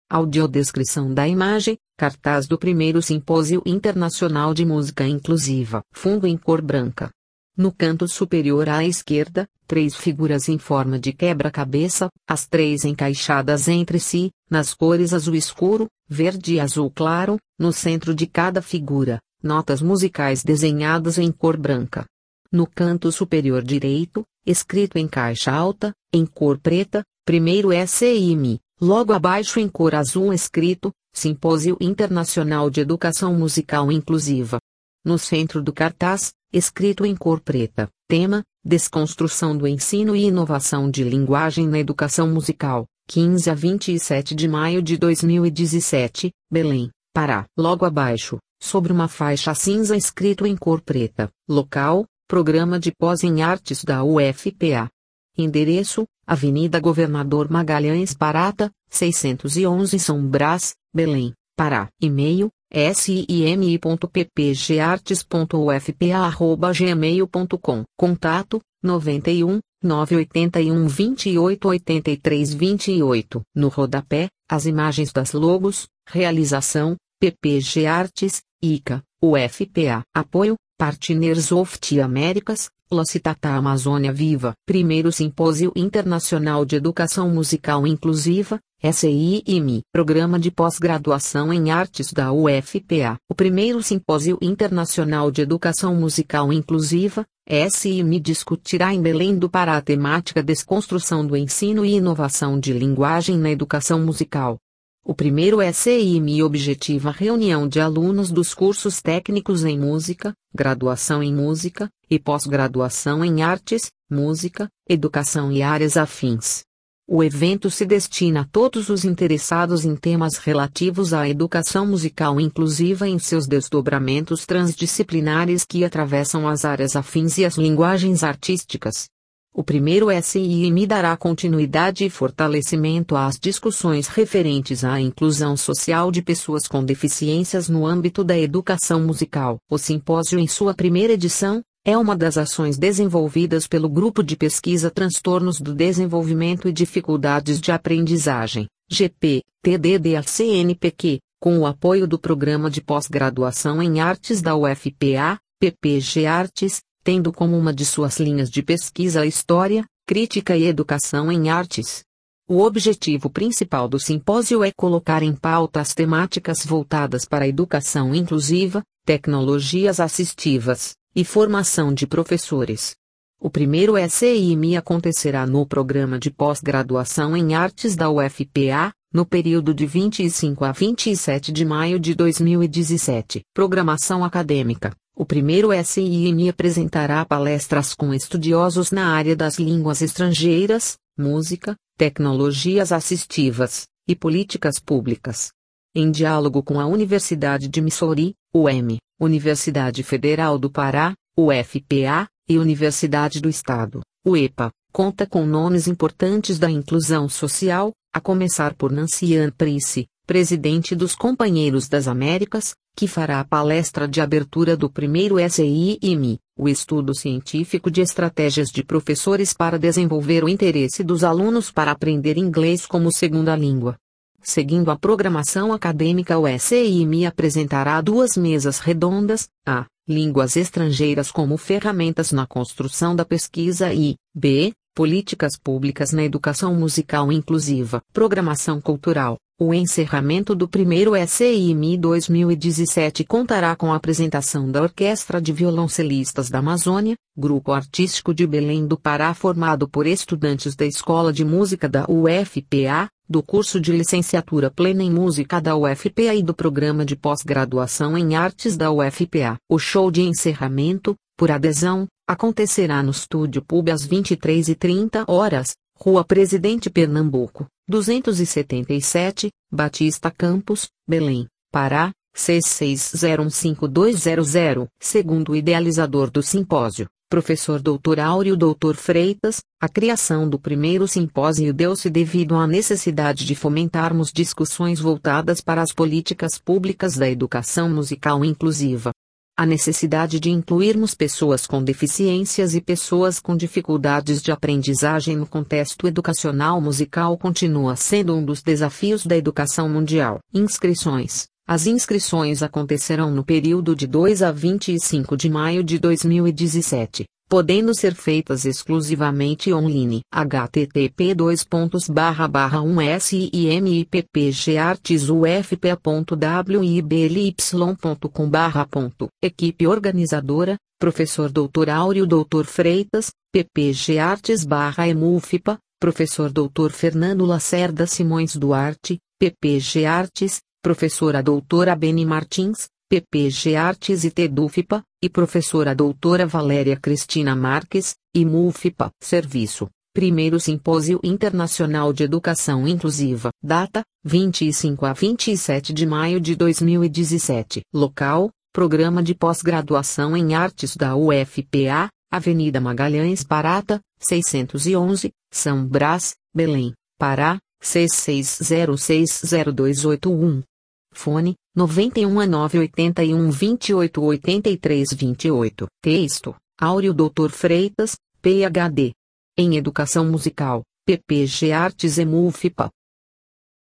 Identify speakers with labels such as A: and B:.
A: Audiodescrição da imagem, cartaz do primeiro Simpósio Internacional de Música Inclusiva. Fundo em cor branca. No canto superior à esquerda, 3 figuras em forma de quebra-cabeça, as 3 encaixadas entre si, nas cores azul escuro, verde e azul claro, no centro de cada figura, notas musicais desenhadas em cor branca. No canto superior direito, escrito em caixa alta, em cor preta, primeiro SIM, logo abaixo em cor azul escrito, Simpósio Internacional de Educação Musical Inclusiva. No centro do cartaz, escrito em cor preta, tema, Desconstrução do Ensino e Inovação de Linguagem na Educação Musical, 15 a 27 de maio de 2017, Belém, Pará. Logo abaixo, sobre uma faixa cinza escrito em cor preta, local, Programa de Pós em Artes da UFPA. Endereço, Avenida Governador Magalhães Barata, 611 São Brás, Belém, Pará. E-mail, simi.ppgartes.ufpa@gmail.com. Contato, 91 981 28 83 28. No rodapé, as imagens das logos, realização, PPG Artes, ICA, UFPA. Apoio, Partners of the Americas, Locitata Amazônia Viva. Primeiro Simpósio Internacional de Educação Musical Inclusiva, SIM. Programa de Pós-Graduação em Artes da UFPA. O primeiro Simpósio Internacional de Educação Musical Inclusiva, SIM, discutirá em Belém do Pará a temática Desconstrução do Ensino e Inovação de Linguagem na Educação Musical. O primeiro SIM objetiva a reunião de alunos dos cursos técnicos em música, graduação em música, e pós-graduação em artes, música, educação e áreas afins. O evento se destina a todos os interessados em temas relativos à educação musical inclusiva em seus desdobramentos transdisciplinares que atravessam as áreas afins e as linguagens artísticas. O primeiro SIM dará continuidade e fortalecimento às discussões referentes à inclusão social de pessoas com deficiências no âmbito da educação musical. O simpósio, em sua primeira edição, é uma das ações desenvolvidas pelo Grupo de Pesquisa Transtornos do Desenvolvimento e Dificuldades de Aprendizagem, GP-TDD-CNPq, com o apoio do Programa de Pós-Graduação em Artes da UFPA, PPG Artes, tendo como uma de suas linhas de pesquisa a História, Crítica e Educação em Artes. O objetivo principal do simpósio é colocar em pauta as temáticas voltadas para a educação inclusiva, tecnologias assistivas, e formação de professores. O primeiro SIM acontecerá no Programa de Pós-Graduação em Artes da UFPA, no período de 25 a 27 de maio de 2017. Programação acadêmica. O primeiro SIM apresentará palestras com estudiosos na área das línguas estrangeiras, música, tecnologias assistivas, e políticas públicas. Em diálogo com a Universidade de Missouri, UM, Universidade Federal do Pará, UFPA, e Universidade do Estado, UEPA, conta com nomes importantes da inclusão social, a começar por Nancy Ann Price, presidente dos Companheiros das Américas, que fará a palestra de abertura do primeiro SIM, o estudo científico de estratégias de professores para desenvolver o interesse dos alunos para aprender inglês como segunda língua. Seguindo a programação acadêmica, o SIM apresentará 2 mesas redondas, a. Línguas estrangeiras como ferramentas na construção da pesquisa e, b. Políticas públicas na educação musical inclusiva. Programação cultural. O encerramento do primeiro SIM 2017 contará com a apresentação da Orquestra de Violoncelistas da Amazônia, grupo artístico de Belém do Pará formado por estudantes da Escola de Música da UFPA, do curso de licenciatura plena em música da UFPA e do programa de pós-graduação em artes da UFPA. O show de encerramento, por adesão, acontecerá no Estúdio Pub às 23h30, Rua Presidente Pernambuco, 277, Batista Campos, Belém, Pará, C60152000. Segundo o idealizador do simpósio, professor Dr. Áureo Dr. Freitas, a criação do primeiro simpósio deu-se devido à necessidade de fomentarmos discussões voltadas para as políticas públicas da educação musical inclusiva. A necessidade de incluirmos pessoas com deficiências e pessoas com dificuldades de aprendizagem no contexto educacional musical continua sendo um dos desafios da educação mundial. Inscrições. As inscrições acontecerão no período de 2 a 25 de maio de 2017, podendo ser feitas exclusivamente online. http://1SIMPPGArtesUFPA.wibly.com/. Equipe organizadora: Professor Dr. Áureo Dr. Freitas, PPG Artes/EMUFPA, Professor Dr. Fernando Lacerda Simões Duarte, PPG Artes, Professora Doutora Beni Martins, PPG Artes e TEDUFPA, e Professora Doutora Valéria Cristina Marques, IMUFPA. Serviço: Primeiro Simpósio Internacional de Educação Inclusiva. Data: 25 a 27 de maio de 2017. Local: Programa de Pós-Graduação em Artes da UFPA, Avenida Magalhães Barata, 611, São Brás, Belém, Pará, C60602881. Fone: 91 981 28 83 28. Texto: Áureo Dr. Freitas, PhD em Educação Musical, PPG Artes EMUFPA.